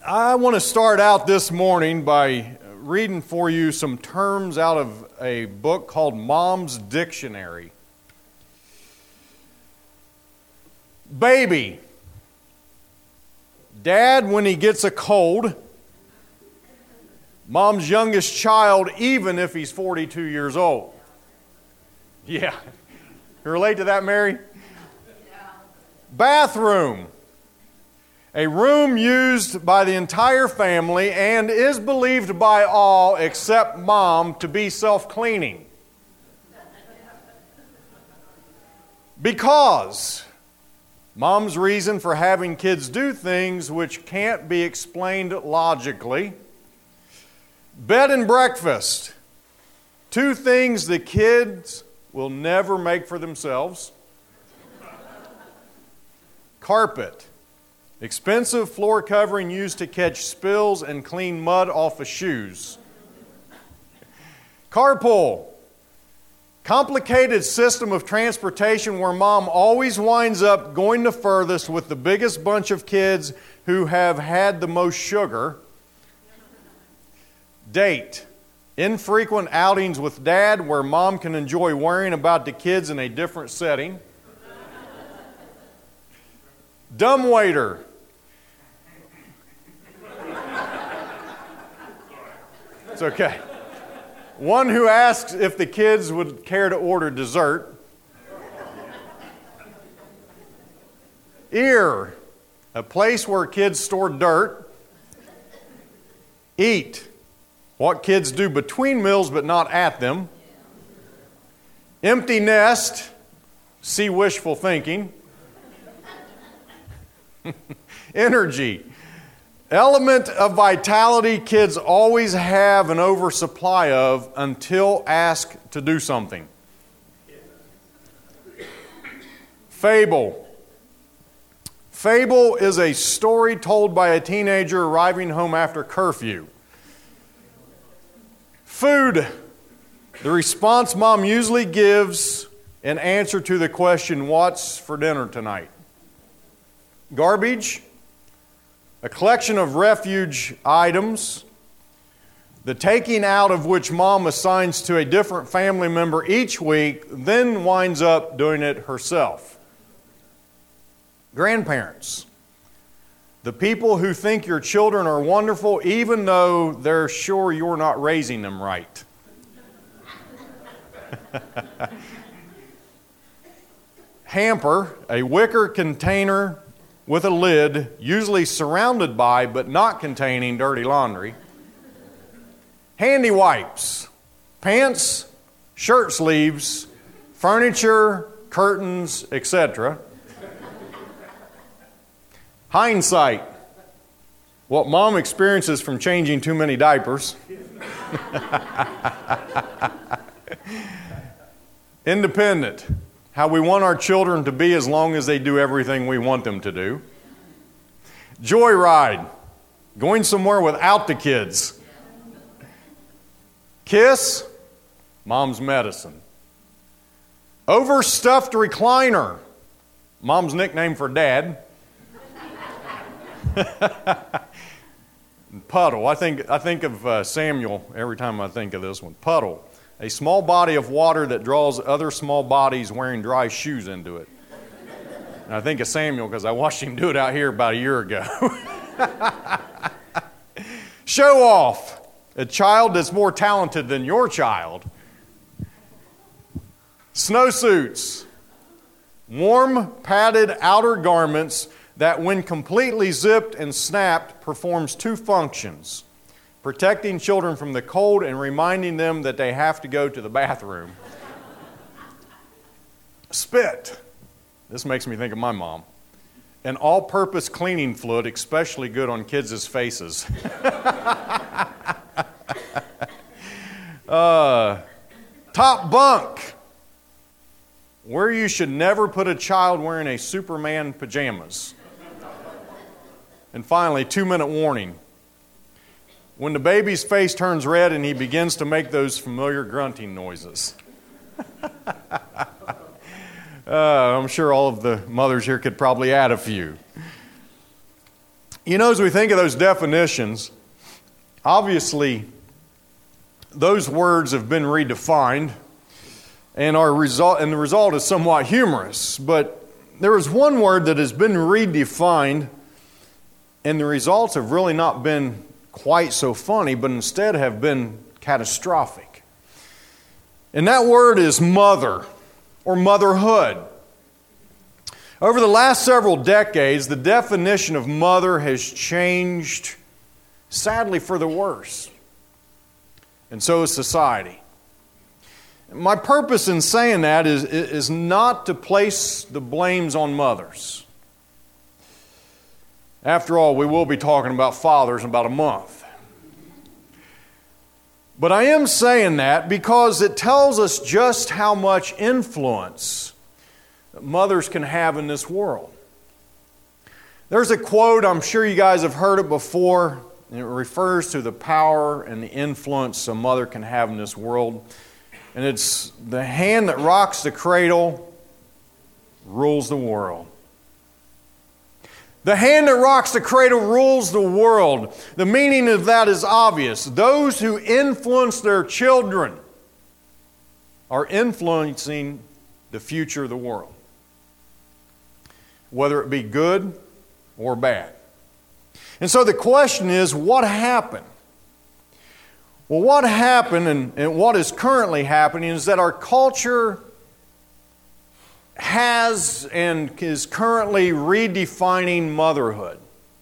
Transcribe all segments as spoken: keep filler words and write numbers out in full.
I want to start out this morning by reading for you some terms out of a book called Mom's Dictionary. Baby. Dad when he gets a cold. Mom's youngest child even if he's forty-two years old. Yeah. You relate to that, Mary? Yeah. Bathroom. A room used by the entire family and is believed by all except Mom to be self-cleaning. Because Mom's reason for having kids do things which can't be explained logically. Bed and breakfast. Two things the kids will never make for themselves. Carpet. Expensive floor covering used to catch spills and clean mud off of shoes. Carpool. Complicated system of transportation where Mom always winds up going the furthest with the biggest bunch of kids who have had the most sugar. Date. Infrequent outings with Dad where Mom can enjoy worrying about the kids in a different setting. Dumbwaiter. It's okay. One who asks if the kids would care to order dessert. Ear, a place where kids store dirt. Eat, what kids do between meals but not at them. Empty nest, see wishful thinking. Energy. Element of vitality kids always have an oversupply of until asked to do something. Fable. Fable is a story told by a teenager arriving home after curfew. Food. The response Mom usually gives in answer to the question, "What's for dinner tonight?" Garbage. A collection of refuge items, the taking out of which Mom assigns to a different family member each week, then winds up doing it herself. Grandparents. The people who think your children are wonderful even though they're sure you're not raising them right. Hamper, a wicker container with a lid, usually surrounded by but not containing dirty laundry. Handy wipes, pants, shirt sleeves, furniture, curtains, et cetera. Hindsight, what Mom experiences from changing too many diapers. Independent. How we want our children to be as long as they do everything we want them to do. Joyride. Going somewhere without the kids. Kiss. Mom's medicine. Overstuffed recliner. Mom's nickname for Dad. Puddle. I think, I think of uh, Samuel every time I think of this one. Puddle. A small body of water that draws other small bodies wearing dry shoes into it. And I think of Samuel because I watched him do it out here about a year ago. Show off. A child that's more talented than your child. Snowsuits. Warm, padded outer garments that when completely zipped and snapped performs two functions. Protecting children from the cold and reminding them that they have to go to the bathroom. Spit. This makes me think of my mom. An all-purpose cleaning fluid, especially good on kids' faces. uh, top bunk. Where you should never put a child wearing a Superman pajamas. And finally, two-minute warning. When the baby's face turns red and he begins to make those familiar grunting noises. uh, I'm sure all of the mothers here could probably add a few. You know, as we think of those definitions, obviously those words have been redefined, and our result and the result is somewhat humorous. But there is one word that has been redefined, and the results have really not been quite so funny, but instead have been catastrophic. And that word is mother, or motherhood. Over the last several decades, the definition of mother has changed, sadly, for the worse. And so has society. My purpose in saying that is, is not to place the blames on mothers. After all, we will be talking about fathers in about a month. But I am saying that because it tells us just how much influence that mothers can have in this world. There's a quote, I'm sure you guys have heard it before, and it refers to the power and the influence a mother can have in this world. And it's, the hand that rocks the cradle rules the world. The hand that rocks the cradle rules the world. The meaning of that is obvious. Those who influence their children are influencing the future of the world, whether it be good or bad. And so the question is, what happened? Well, what happened and, and what is currently happening is that our culture has and is currently redefining motherhood.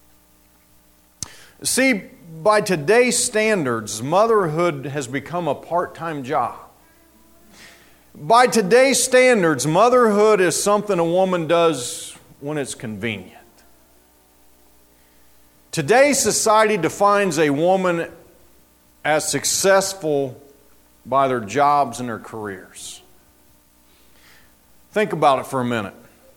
See, by today's standards, motherhood has become a part-time job. By today's standards, motherhood is something a woman does when it's convenient. Today's society defines a woman as successful by their jobs and their careers. Think about it for a minute.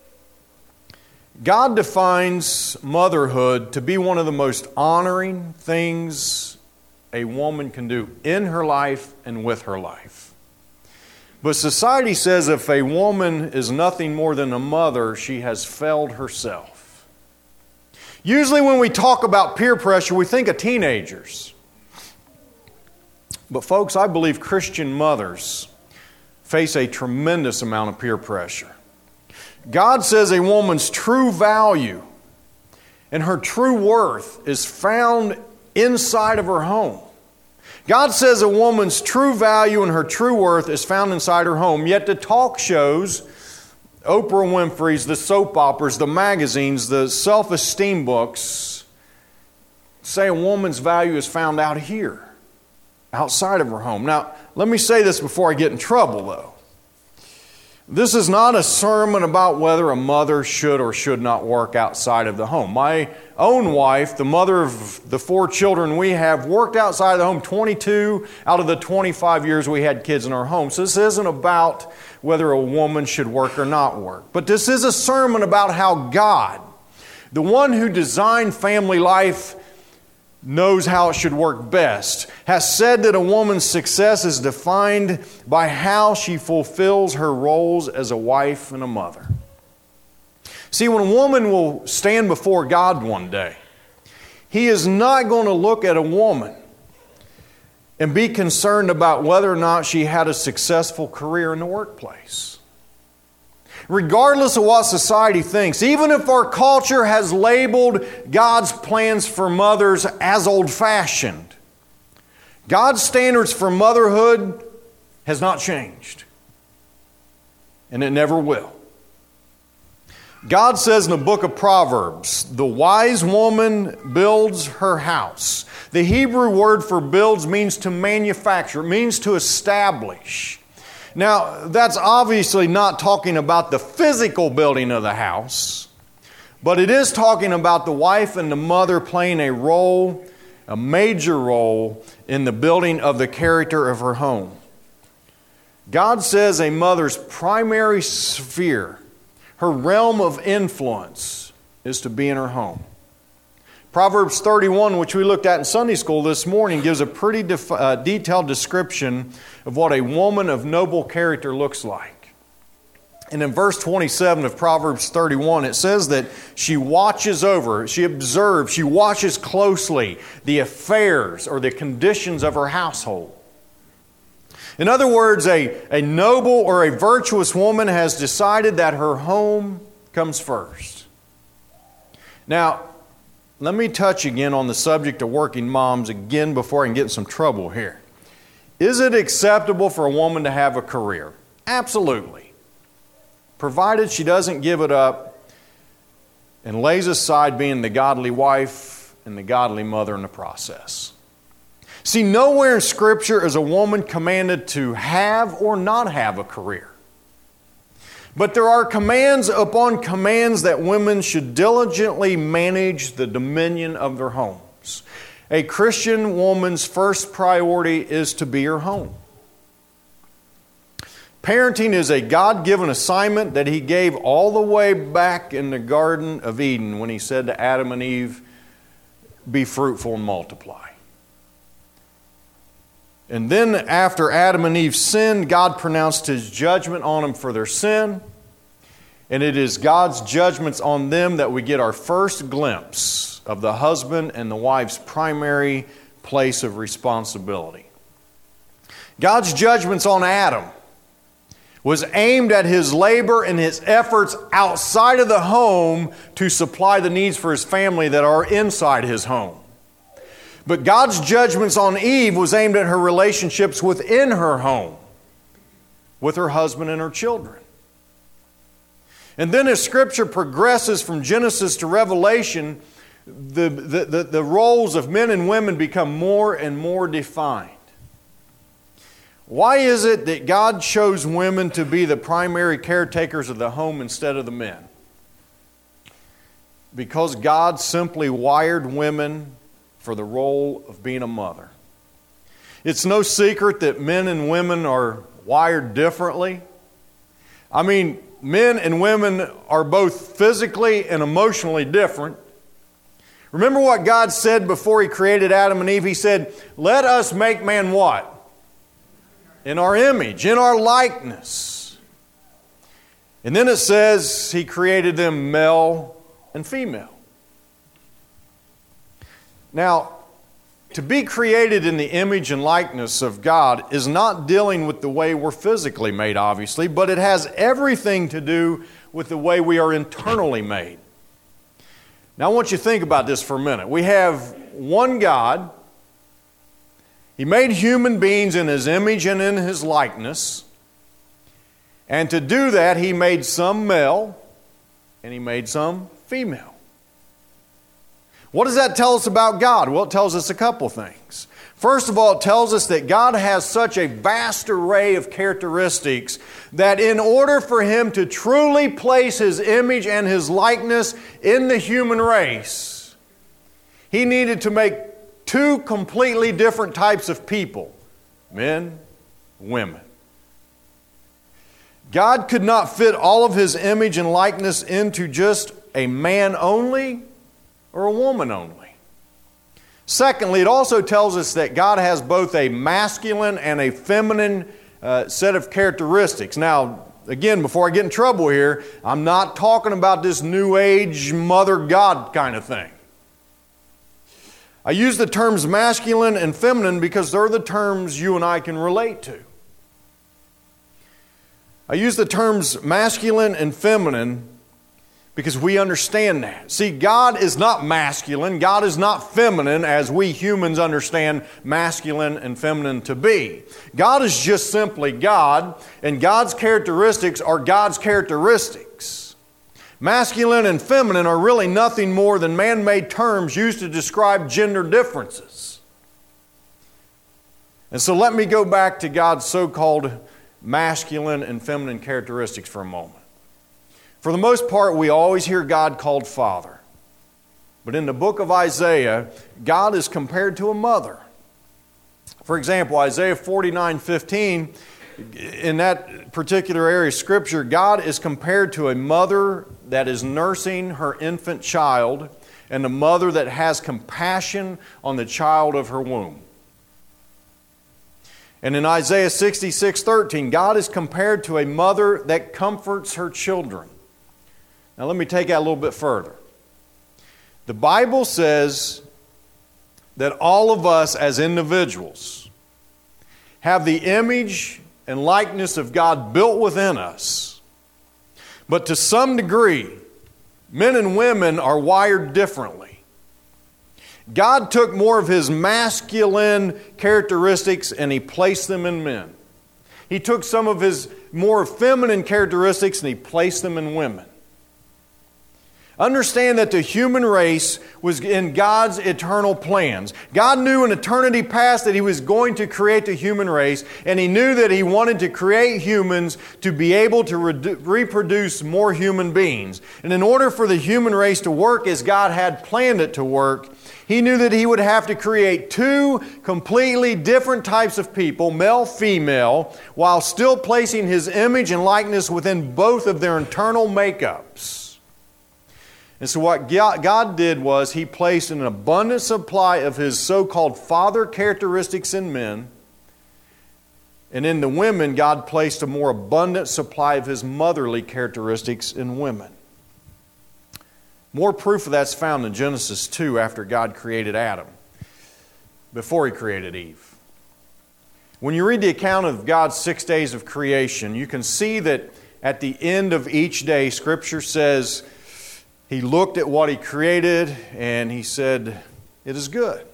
God defines motherhood to be one of the most honoring things a woman can do in her life and with her life. But society says if a woman is nothing more than a mother, she has failed herself. Usually when we talk about peer pressure, we think of teenagers. But folks, I believe Christian mothers face a tremendous amount of peer pressure. God says a woman's true value and her true worth is found inside of her home. God says a woman's true value and her true worth is found inside her home. Yet the talk shows, Oprah Winfrey's, the soap operas, the magazines, the self-esteem books say a woman's value is found out here, outside of her home. Now, let me say this before I get in trouble, though. This is not a sermon about whether a mother should or should not work outside of the home. My own wife, the mother of the four children we have, worked outside of the home twenty-two out of the twenty-five years we had kids in our home. So this isn't about whether a woman should work or not work. But this is a sermon about how God, the one who designed family life, knows how it should work best, has said that a woman's success is defined by how she fulfills her roles as a wife and a mother. See, when a woman will stand before God one day, He is not going to look at a woman and be concerned about whether or not she had a successful career in the workplace. Regardless of what society thinks, even if our culture has labeled God's plans for mothers as old-fashioned, God's standards for motherhood has not changed. And it never will. God says in the book of Proverbs, the wise woman builds her house. The Hebrew word for builds means to manufacture. It means to establish. Now, that's obviously not talking about the physical building of the house, but it is talking about the wife and the mother playing a role, a major role, in the building of the character of her home. God says a mother's primary sphere, her realm of influence, is to be in her home. Proverbs thirty-one, which we looked at in Sunday school this morning, gives a pretty def- uh, detailed description of what a woman of noble character looks like. And in verse twenty-seven of Proverbs thirty-one, it says that she watches over, she observes, she watches closely the affairs or the conditions of her household. In other words, a, a noble or a virtuous woman has decided that her home comes first. Now, let me touch again on the subject of working moms again before I can get in some trouble here. Is it acceptable for a woman to have a career? Absolutely. Provided she doesn't give it up and lays aside being the godly wife and the godly mother in the process. See, nowhere in Scripture is a woman commanded to have or not have a career. But there are commands upon commands that women should diligently manage the dominion of their homes. A Christian woman's first priority is to be her home. Parenting is a God-given assignment that He gave all the way back in the Garden of Eden when He said to Adam and Eve, "Be fruitful and multiply." And then after Adam and Eve sinned, God pronounced His judgment on them for their sin. And it is God's judgments on them that we get our first glimpse of the husband and the wife's primary place of responsibility. God's judgments on Adam was aimed at his labor and his efforts outside of the home to supply the needs for his family that are inside his home. But God's judgments on Eve was aimed at her relationships within her home, with her husband and her children. And then as Scripture progresses from Genesis to Revelation, the, the, the, the roles of men and women become more and more defined. Why is it that God chose women to be the primary caretakers of the home instead of the men? Because God simply wired women for the role of being a mother. It's no secret that men and women are wired differently. I mean, men and women are both physically and emotionally different. Remember what God said before He created Adam and Eve? He said, "Let us make man" what? In our image, in our likeness. And then it says He created them male and female. Now, to be created in the image and likeness of God is not dealing with the way we're physically made, obviously, but it has everything to do with the way we are internally made. Now, I want you to think about this for a minute. We have one God. He made human beings in His image and in His likeness. And to do that, He made some male and He made some female. What does that tell us about God? Well, it tells us a couple things. First of all, it tells us that God has such a vast array of characteristics that in order for Him to truly place His image and His likeness in the human race, He needed to make two completely different types of people: men, women. God could not fit all of His image and likeness into just a man only or a woman only. Secondly, it also tells us that God has both a masculine and a feminine uh, set of characteristics. Now, again, before I get in trouble here, I'm not talking about this New Age mother God kind of thing. I use the terms masculine and feminine because they're the terms you and I can relate to. I use the terms masculine and feminine because we understand that. See, God is not masculine. God is not feminine as we humans understand masculine and feminine to be. God is just simply God, and God's characteristics are God's characteristics. Masculine and feminine are really nothing more than man-made terms used to describe gender differences. And so let me go back to God's so-called masculine and feminine characteristics for a moment. For the most part, we always hear God called Father. But in the book of Isaiah, God is compared to a mother. For example, Isaiah forty-nine fifteen, in that particular area of Scripture, God is compared to a mother that is nursing her infant child and a mother that has compassion on the child of her womb. And in Isaiah sixty-six thirteen, God is compared to a mother that comforts her children. Now let me take that a little bit further. The Bible says that all of us as individuals have the image and likeness of God built within us. But to some degree, men and women are wired differently. God took more of His masculine characteristics and He placed them in men. He took some of His more feminine characteristics and He placed them in women. Understand that the human race was in God's eternal plans. God knew in eternity past that He was going to create the human race, and He knew that He wanted to create humans to be able to re- reproduce more human beings. And in order for the human race to work as God had planned it to work, He knew that He would have to create two completely different types of people, male, female, while still placing His image and likeness within both of their internal makeups. And so what God did was He placed an abundant supply of His so-called father characteristics in men. And in the women, God placed a more abundant supply of His motherly characteristics in women. More proof of that's found in Genesis two after God created Adam, before He created Eve. When you read the account of God's six days of creation, you can see that at the end of each day, Scripture says, He looked at what He created and He said, "It is good."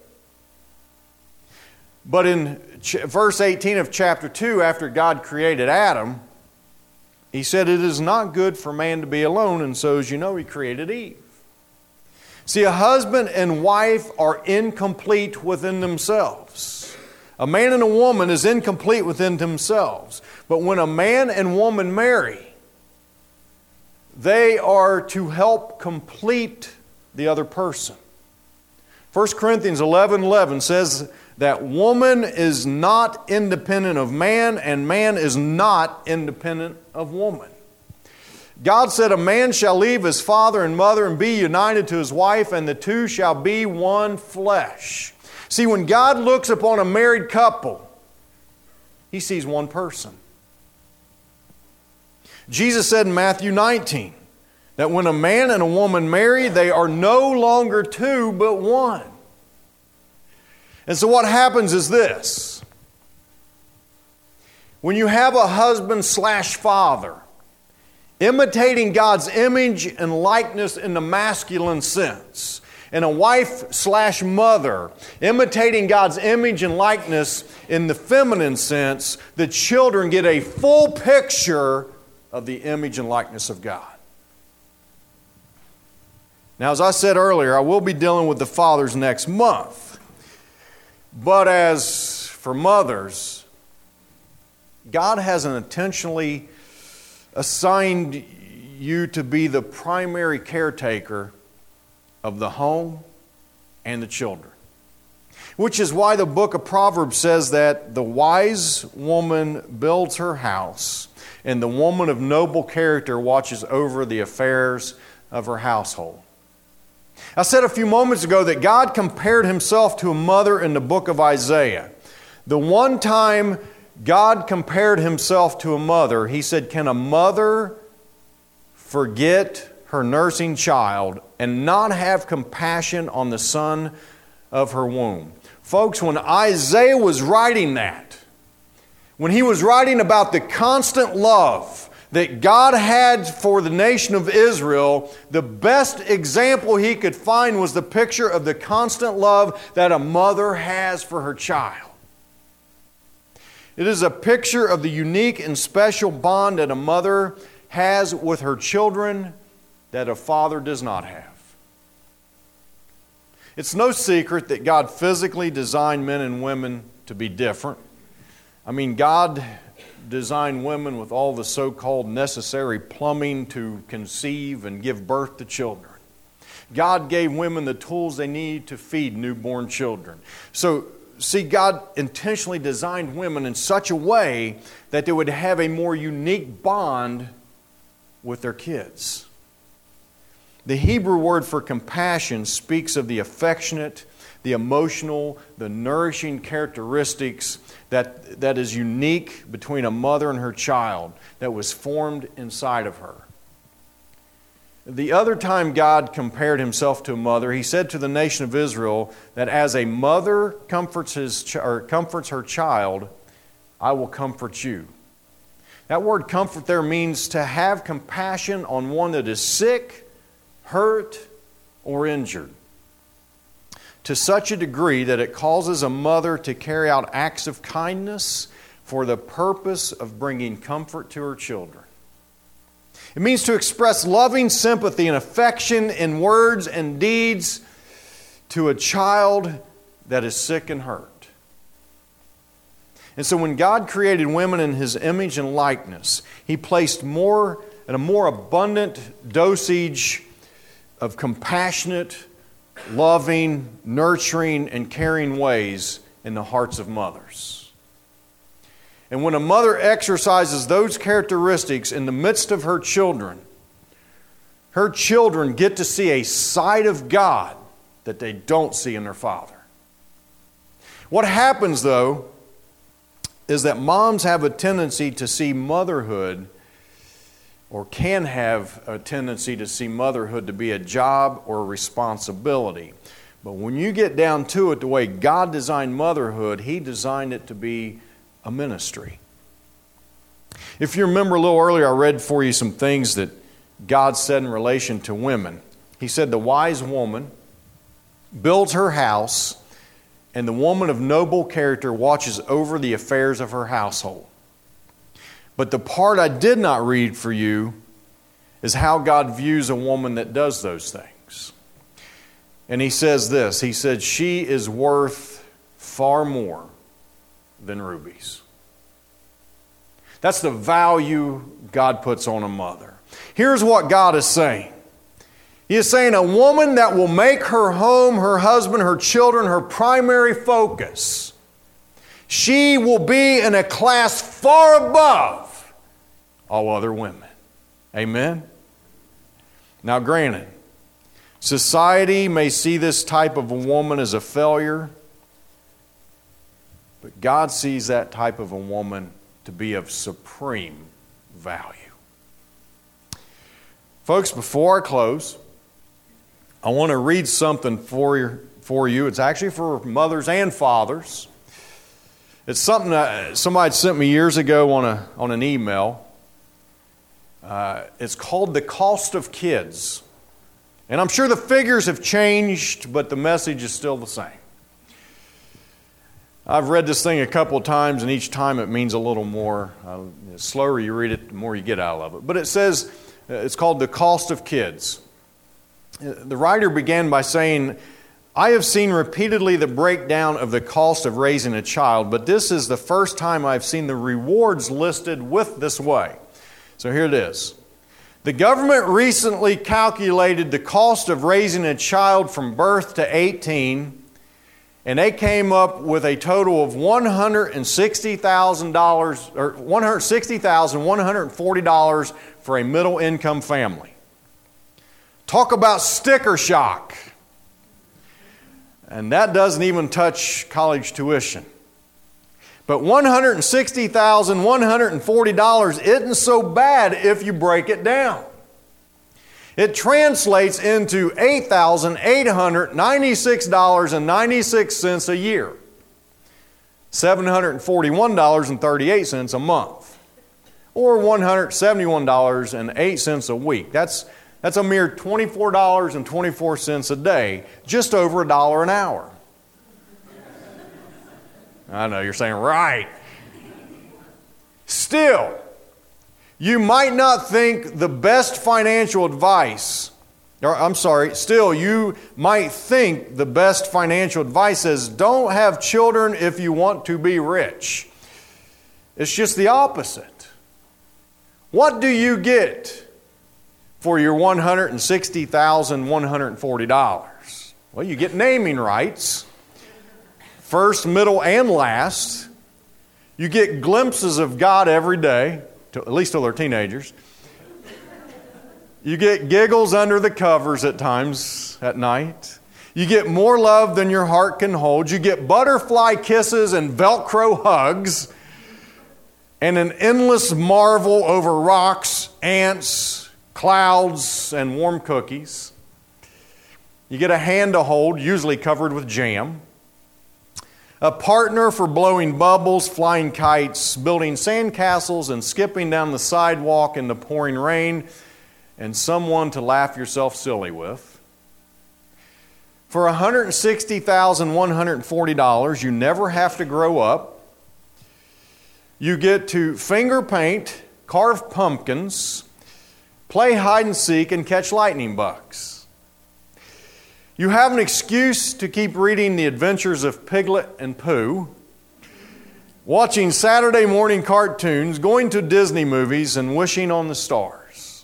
But in ch- verse eighteen of chapter two, after God created Adam, He said, "It is not good for man to be alone," and so as you know, He created Eve. See, a husband and wife are incomplete within themselves. A man and a woman is incomplete within themselves. But when a man and woman marry, they are to help complete the other person. First Corinthians eleven eleven says that woman is not independent of man and man is not independent of woman. God said a man shall leave his father and mother and be united to his wife, and the two shall be one flesh. See, when God looks upon a married couple, He sees one person. Jesus said in Matthew nineteen that when a man and a woman marry, they are no longer two but one. And so what happens is this. When you have a husband slash father imitating God's image and likeness in the masculine sense, and a wife slash mother imitating God's image and likeness in the feminine sense, the children get a full picture of the image and likeness of God. Now, as I said earlier, I will be dealing with the fathers next month. But as for mothers, God hasn't intentionally assigned you to be the primary caretaker of the home and the children. Which is why the book of Proverbs says that the wise woman builds her house, and the woman of noble character watches over the affairs of her household. I said a few moments ago that God compared Himself to a mother in the book of Isaiah. The one time God compared Himself to a mother, He said, "Can a mother forget her nursing child and not have compassion on the son of her womb?" Folks, when Isaiah was writing that, when he was writing about the constant love that God had for the nation of Israel, the best example he could find was the picture of the constant love that a mother has for her child. It is a picture of the unique and special bond that a mother has with her children that a father does not have. It's no secret that God physically designed men and women to be different. I mean, God designed women with all the so-called necessary plumbing to conceive and give birth to children. God gave women the tools they need to feed newborn children. So, see, God intentionally designed women in such a way that they would have a more unique bond with their kids. The Hebrew word for compassion speaks of the affectionate, the emotional, the nourishing characteristics that, that is unique between a mother and her child that was formed inside of her. The other time God compared himself to a mother, he said to the nation of Israel that as a mother comforts, his ch- or comforts her child, I will comfort you. That word comfort there means to have compassion on one that is sick, hurt, or injured, to such a degree that it causes a mother to carry out acts of kindness for the purpose of bringing comfort to her children. It means to express loving sympathy and affection in words and deeds to a child that is sick and hurt. And so when God created women in His image and likeness, He placed more and a more abundant dosage of compassionate, loving, nurturing, and caring ways in the hearts of mothers. And when a mother exercises those characteristics in the midst of her children, her children get to see a side of God that they don't see in their father. What happens, though, is that moms have a tendency to see motherhood, or can have a tendency to see motherhood to be a job or a responsibility. But when you get down to it, the way God designed motherhood, He designed it to be a ministry. If you remember a little earlier, I read for you some things that God said in relation to women. He said the wise woman builds her house, and the woman of noble character watches over the affairs of her household. But the part I did not read for you is how God views a woman that does those things. And He says this, He said, she is worth far more than rubies. That's the value God puts on a mother. Here's what God is saying. He is saying a woman that will make her home, her husband, her children, her primary focus, she will be in a class far above all other women. Amen? Now granted, society may see this type of a woman as a failure, but God sees that type of a woman to be of supreme value. Folks, before I close, I want to read something for you. For you. It's actually for mothers and fathers. It's something that somebody sent me years ago on a on an email. Uh, it's called The Cost of Kids. And I'm sure the figures have changed, but the message is still the same. I've read this thing a couple of times, and each time it means a little more. Uh, the slower you read it, the more you get out of it. But it says, uh, it's called The Cost of Kids. Uh, the writer began by saying, I have seen repeatedly the breakdown of the cost of raising a child, but this is the first time I've seen the rewards listed with this way. So here it is. The government recently calculated the cost of raising a child from birth to eighteen, and they came up with a total of one hundred sixty thousand dollars, or one hundred sixty thousand one hundred forty dollars for a middle-income family. Talk about sticker shock. And that doesn't even touch college tuition. But one hundred sixty thousand one hundred forty dollars isn't so bad if you break it down. It translates into eight thousand eight hundred ninety-six dollars and ninety-six cents a year. seven hundred forty-one dollars and thirty-eight cents a month. Or one hundred seventy-one dollars and eight cents a week. That's, that's a mere twenty-four dollars and twenty-four cents a day. Just over a dollar an hour. I know, you're saying, right. Still, you might not think the best financial advice, or I'm sorry, still you might think the best financial advice is don't have children if you want to be rich. It's just the opposite. What do you get for your one hundred sixty thousand one hundred forty dollars? Well, you get naming rights, first, middle, and last. You get glimpses of God every day. At least till they're teenagers. You get giggles under the covers at times at night. You get more love than your heart can hold. You get butterfly kisses and Velcro hugs and an endless marvel over rocks, ants, clouds, and warm cookies. You get a hand to hold, usually covered with jam. A partner for blowing bubbles, flying kites, building sandcastles, and skipping down the sidewalk in the pouring rain, and someone to laugh yourself silly with. For one hundred sixty thousand one hundred forty dollars, you never have to grow up. You get to finger paint, carve pumpkins, play hide and seek, and catch lightning bugs. You have an excuse to keep reading The Adventures of Piglet and Pooh, watching Saturday morning cartoons, going to Disney movies, and wishing on the stars.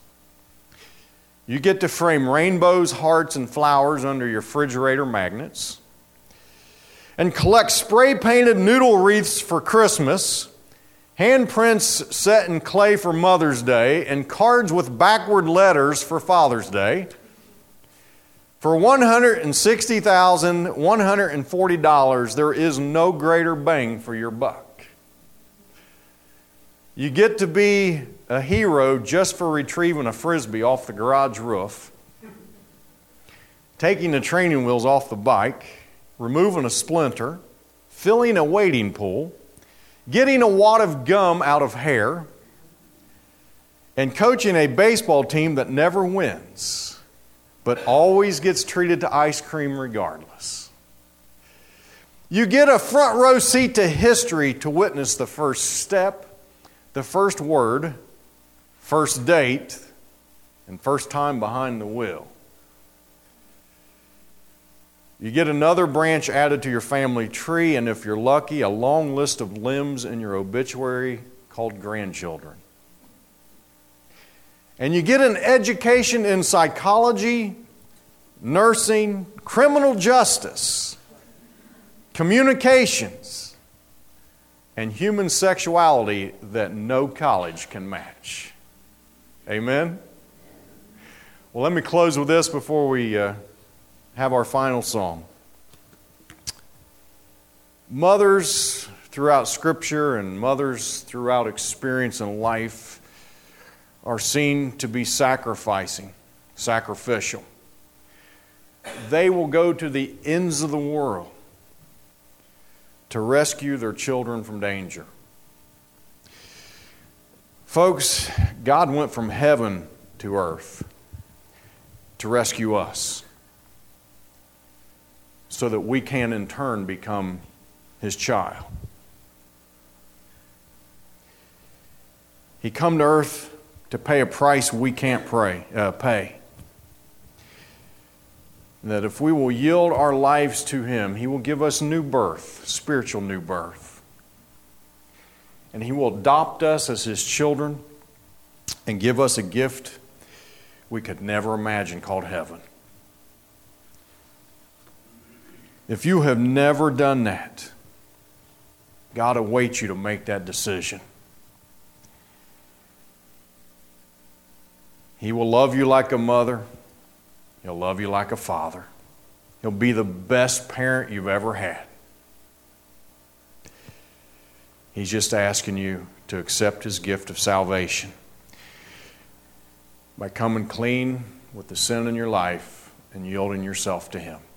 You get to frame rainbows, hearts, and flowers under your refrigerator magnets, and collect spray-painted noodle wreaths for Christmas, handprints set in clay for Mother's Day, and cards with backward letters for Father's Day. For one hundred sixty thousand one hundred forty dollars, there is no greater bang for your buck. You get to be a hero just for retrieving a Frisbee off the garage roof, taking the training wheels off the bike, removing a splinter, filling a wading pool, getting a wad of gum out of hair, and coaching a baseball team that never wins, but always gets treated to ice cream regardless. You get a front row seat to history to witness the first step, the first word, first date, and first time behind the wheel. You get another branch added to your family tree, and if you're lucky, a long list of limbs in your obituary called grandchildren. And you get an education in psychology, nursing, criminal justice, communications, and human sexuality that no college can match. Amen? Well, let me close with this before we uh, have our final song. Mothers throughout Scripture and mothers throughout experience in life are seen to be sacrificing, sacrificial. They will go to the ends of the world to rescue their children from danger. Folks, God went from heaven to earth to rescue us so that we can in turn become His child. He come to earth to pay a price we can't pray, uh, pay. That if we will yield our lives to Him, He will give us new birth, spiritual new birth. And He will adopt us as His children and give us a gift we could never imagine called heaven. If you have never done that, God awaits you to make that decision. He will love you like a mother. He'll love you like a father. He'll be the best parent you've ever had. He's just asking you to accept His gift of salvation by coming clean with the sin in your life and yielding yourself to Him.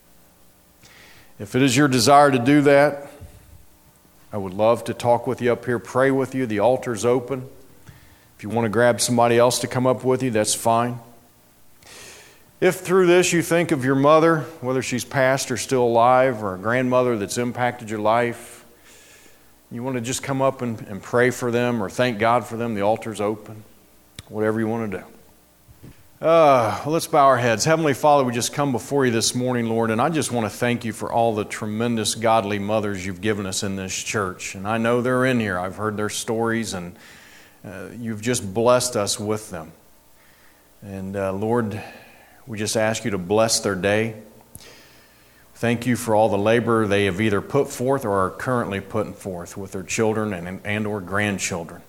If it is your desire to do that, I would love to talk with you up here, pray with you. The altar's open. If you want to grab somebody else to come up with you, that's fine. If through this you think of your mother, whether she's passed or still alive, or a grandmother that's impacted your life, you want to just come up and, and pray for them or thank God for them, the altar's open. Whatever you want to do. Uh, well, let's bow our heads. Heavenly Father, we just come before you this morning, Lord, and I just want to thank you for all the tremendous godly mothers you've given us in this church. And I know they're in here. I've heard their stories, and uh, you've just blessed us with them. And uh, Lord, we just ask you to bless their day. Thank you for all the labor they have either put forth or are currently putting forth with their children and, and or grandchildren.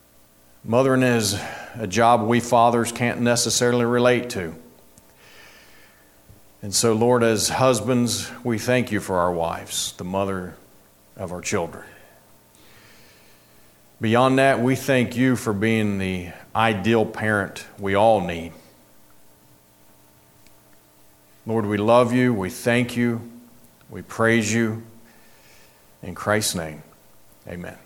Mothering is a job we fathers can't necessarily relate to. And so, Lord, as husbands, we thank you for our wives, the mother of our children. Beyond that, we thank you for being the ideal parent we all need. Lord, we love you, we thank you, we praise you. In Christ's name, amen.